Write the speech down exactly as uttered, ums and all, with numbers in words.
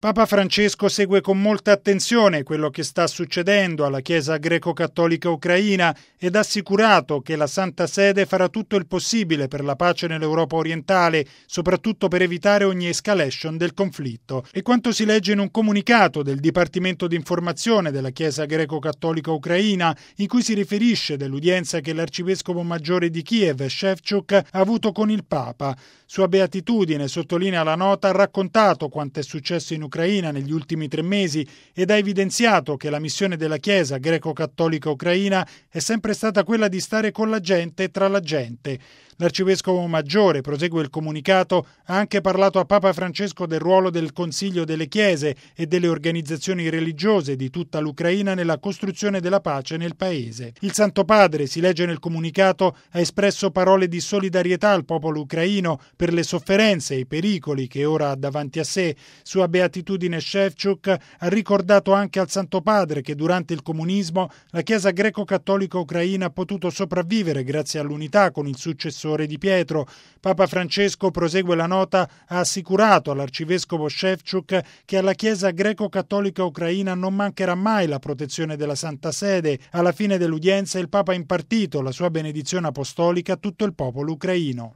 Papa Francesco segue con molta attenzione quello che sta succedendo alla Chiesa greco-cattolica ucraina ed ha assicurato che la Santa Sede farà tutto il possibile per la pace nell'Europa orientale, soprattutto per evitare ogni escalation del conflitto. E quanto si legge in un comunicato del Dipartimento di Informazione della Chiesa greco-cattolica ucraina, in cui si riferisce dell'udienza che l'arcivescovo maggiore di Kiev, Shevchuk, ha avuto con il Papa. Sua Beatitudine, sottolinea la nota, ha raccontato quanto è successo in Ucraina negli ultimi tre mesi ed ha evidenziato che la missione della Chiesa greco-cattolica ucraina è sempre stata quella di stare con la gente e tra la gente. L'arcivescovo maggiore, prosegue il comunicato, ha anche parlato a Papa Francesco del ruolo del Consiglio delle Chiese e delle organizzazioni religiose di tutta l'Ucraina nella costruzione della pace nel paese. Il Santo Padre, si legge nel comunicato, ha espresso parole di solidarietà al popolo ucraino per le sofferenze e i pericoli che ora ha davanti a sé. Sua Beatitudine Shevchuk ha ricordato anche al Santo Padre che durante il comunismo la Chiesa greco-cattolica ucraina ha potuto sopravvivere grazie all'unità con il successore di Pietro. Papa Francesco, prosegue la nota, ha assicurato all'arcivescovo Shevchuk che alla Chiesa greco-cattolica ucraina non mancherà mai la protezione della Santa Sede. Alla fine dell'udienza il Papa ha impartito la sua benedizione apostolica a tutto il popolo ucraino.